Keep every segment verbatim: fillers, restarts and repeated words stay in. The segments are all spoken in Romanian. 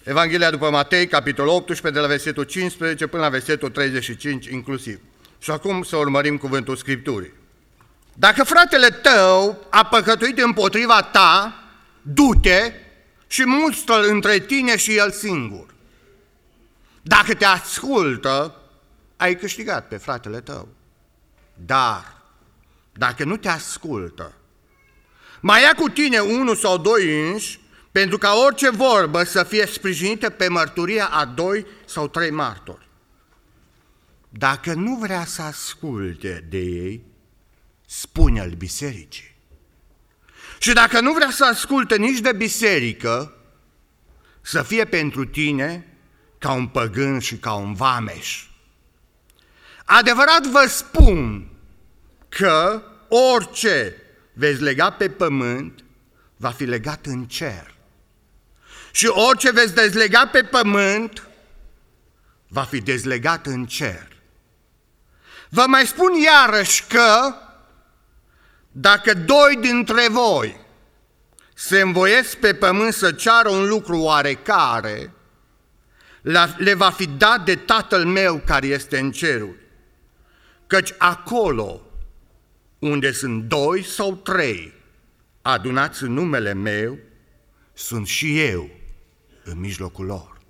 Evanghelia după Matei, capitolul optsprezece, de la versetul cincisprezece până la versetul treizeci și cinci inclusiv. Și acum să urmărim cuvântul Scripturii. Dacă fratele tău a păcătuit împotriva ta, du-te și mustră-l între tine și el singur. Dacă te ascultă, ai câștigat pe fratele tău. Dar, dacă nu te ascultă, mai ia cu tine unul sau doi înși, pentru ca orice vorbă să fie sprijinită pe mărturia a doi sau trei martori. Dacă nu vrea să asculte de ei, spune-l bisericii. Și dacă nu vrea să asculte nici de biserică, să fie pentru tine ca un păgân și ca un vameș. Adevărat vă spun că orice veți lega pe pământ va fi legat în cer. Și orice veți dezlega pe pământ va fi dezlegat în cer. Vă mai spun iarăși că dacă doi dintre voi se învoiesc pe pământ să ceară un lucru oarecare, le va fi dat de Tatăl meu care este în ceruri. Căci acolo unde sunt doi sau trei adunați în numele meu, sunt și eu în mijlocul lor.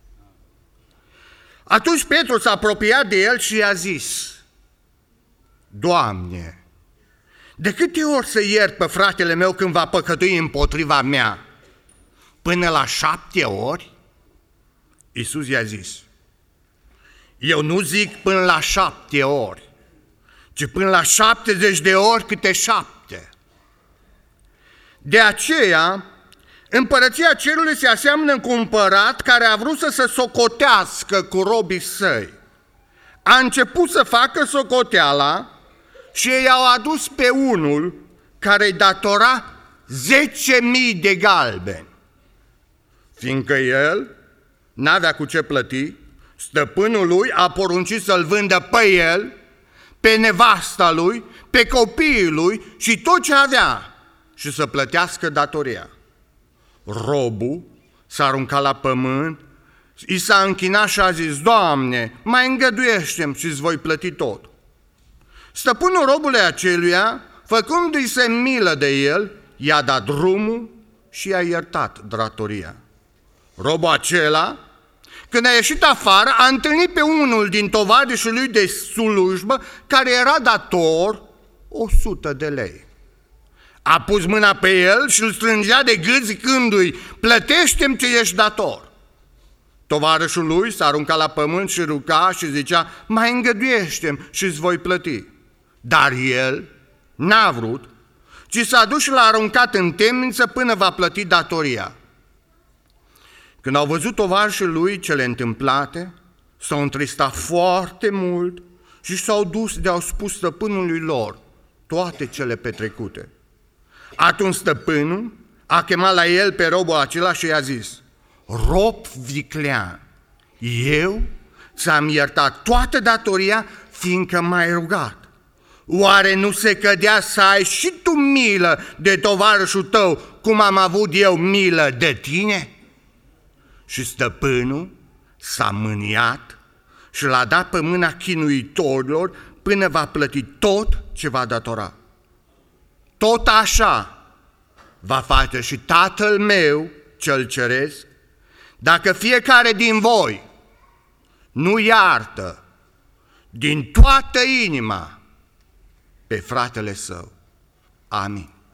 Atunci Petru s-a apropiat de el și i-a zis: Doamne, de câte ori să iert pe fratele meu când va păcătui împotriva mea? Până la șapte ori? Iisus i-a zis: Eu nu zic până la șapte ori, ci până la șaptezeci de ori câte șapte. De aceea, împărăția cerului se aseamănă cu un împărat care a vrut să se socotească cu robii săi. A început să facă socoteala și ei au adus pe unul care îi datora zece mii de galbeni. Fiindcă el n-avea cu ce plăti, stăpânul lui a poruncit să-l vândă pe el, pe nevasta lui, pe copiii lui și tot ce avea și să plătească datoria. Robul s-a aruncat la pământ, i s-a închinat și a zis: Doamne, mai îngăduiește-mi și îți voi plăti tot. Stăpânul robului aceluia, făcându-i se milă de el, i-a dat drumul și i-a iertat datoria. Robul acela, când a ieșit afară, a întâlnit pe unul din tovarășii lui de slujbă care era dator o sută de lei. A pus mâna pe el și îl strângea de gât zicându-i: Plătește-mi ce ești dator. Tovarășul lui s-a aruncat la pământ și ruga și zicea: Mai îngăduiește-mi și îți voi plăti. Dar el n-a vrut, ci s-a dus și l-a aruncat în temniță până va plăti datoria. Când au văzut tovarășii lui cele întâmplate, s-au întristat foarte mult și s-au dus de-au spus stăpânului lor toate cele petrecute. Atunci stăpânul a chemat la el pe robul acela și i-a zis: Rob viclean, eu ți-am iertat toată datoria, fiindcă m-ai rugat. Oare nu se cădea să ai și tu milă de tovarășul tău, cum am avut eu milă de tine? Și stăpânul s-a mâniat și l-a dat pe mâna chinuitorilor până va plăti tot ce va datora. Tot așa va face și Tatăl meu cel ceresc, dacă fiecare din voi nu iartă din toată inima pe fratele său. Amin.